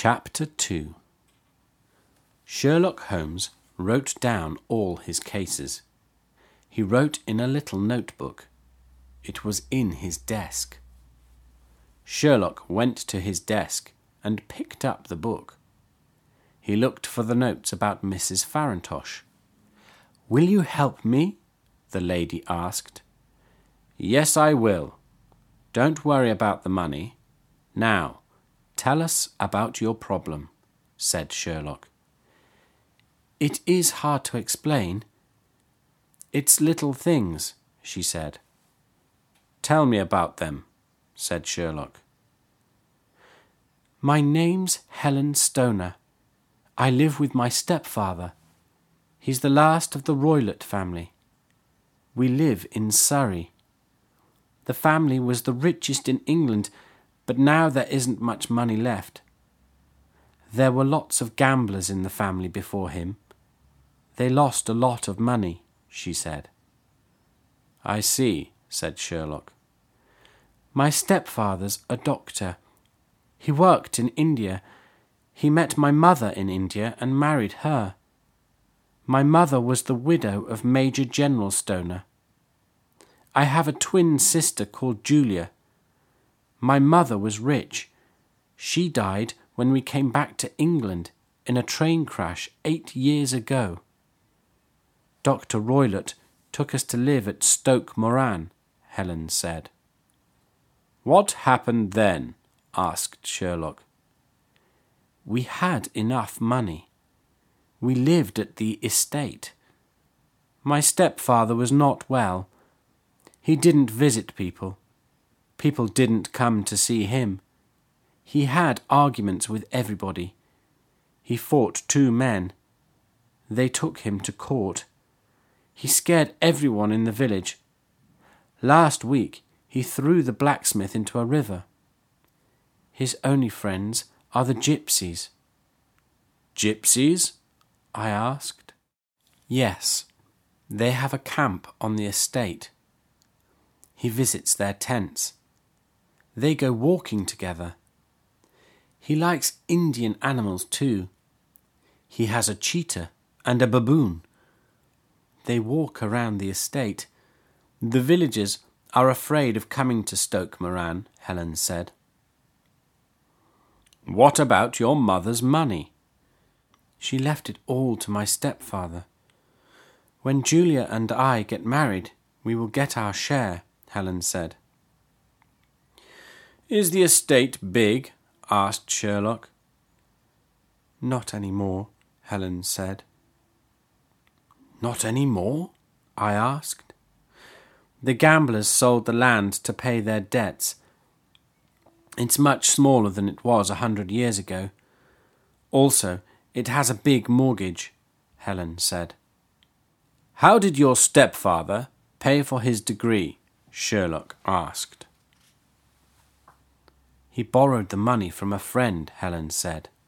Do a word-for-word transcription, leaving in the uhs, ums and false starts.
Chapter two. Sherlock Holmes wrote down all his cases. He wrote in a little notebook. It was in his desk. Sherlock went to his desk and picked up the book. He looked for the notes about Missus Farintosh. "Will you help me?" the lady asked. "Yes, I will. Don't worry about the money. Now, tell us about your problem," said Sherlock. "It is hard to explain. It's little things," she said. "Tell me about them," said Sherlock. "My name's Helen Stoner. I live with my stepfather. He's the last of the Roylott family. We live in Surrey. The family was the richest in England, but now there isn't much money left. There were lots of gamblers in the family before him. They lost a lot of money," she said. "I see," said Sherlock. "My stepfather's a doctor. He worked in India. He met my mother in India and married her. My mother was the widow of Major General Stoner. I have a twin sister called Julia. My mother was rich. She died when we came back to England in a train crash eight years ago. Doctor Roylott took us to live at Stoke Moran," Helen said. "What happened then?" asked Sherlock. "We had enough money. We lived at the estate. My stepfather was not well. He didn't visit people. People didn't come to see him. He had arguments with everybody. He fought two men. They took him to court. He scared everyone in the village. Last week he threw the blacksmith into a river. His only friends are the gypsies." "Gypsies?" I asked. "Yes, they have a camp on the estate. He visits their tents. They go walking together. He likes Indian animals too. He has a cheetah and a baboon. They walk around the estate. The villagers are afraid of coming to Stoke Moran," Helen said. "What about your mother's money?" "She left it all to my stepfather. When Julia and I get married, we will get our share," Helen said. "Is the estate big?" asked Sherlock. "Not any more," Helen said. "Not any more?" I asked. "The gamblers sold the land to pay their debts. It's much smaller than it was a hundred years ago. Also, it has a big mortgage," Helen said. "How did your stepfather pay for his degree?" Sherlock asked. "He borrowed the money from a friend," Helen said.